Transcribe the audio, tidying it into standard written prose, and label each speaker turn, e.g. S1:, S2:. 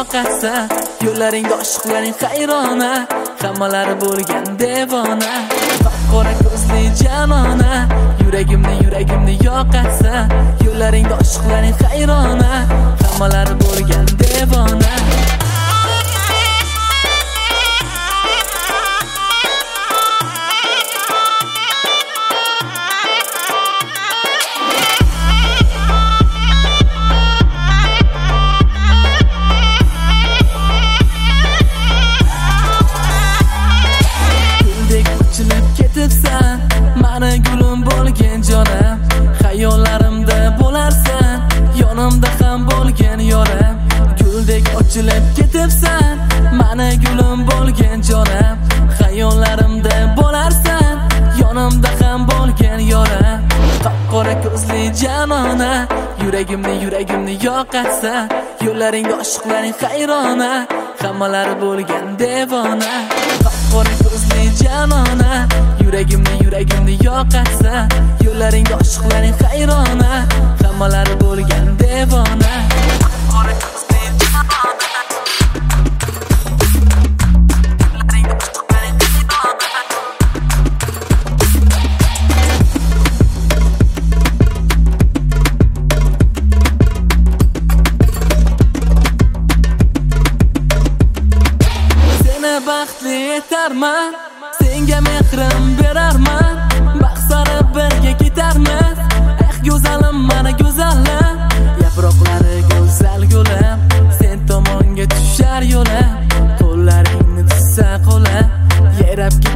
S1: yoqatsa, yo'llaringda oshiqlaring hayrona, hammalari bo'lgan devona. Qora ko'zli janona, yuragimni yoqatsa, yo'llaringda oshiqlaring hayrona, hammalari bo'lgan devona. Mana gulim bo'lgan jonim, xayollarimda bo'larsan, yonimda ham bo'lgan yorim. Guldek ochilib ketibsan, mana gulim bo'lgan jonim, xayollarimda bo'larsan, yonimda ham bo'lgan yorim. Qora ko'zli janona, yuragimni yoqatsa, yo'llaringda oshiqlaring hayrona, hammalari bo'lgan devona. Qora ko'zli janona, yuragimni yoqatsa, yo'llaringda oshiqlaring hayrona, hammalari bo'lgan devona. Qora ko'zli janona, yo'llaringda oshiqlaring hayrona. Seni baxtli etarman, senga mehrim berarman, baxsari birga ketarmiz. Go'zalim mana go'zalim, yaproqlari go'zal gulim, sen tomonga tushar yo'lim, qo'llaringni tutsa qo'lim, yayrab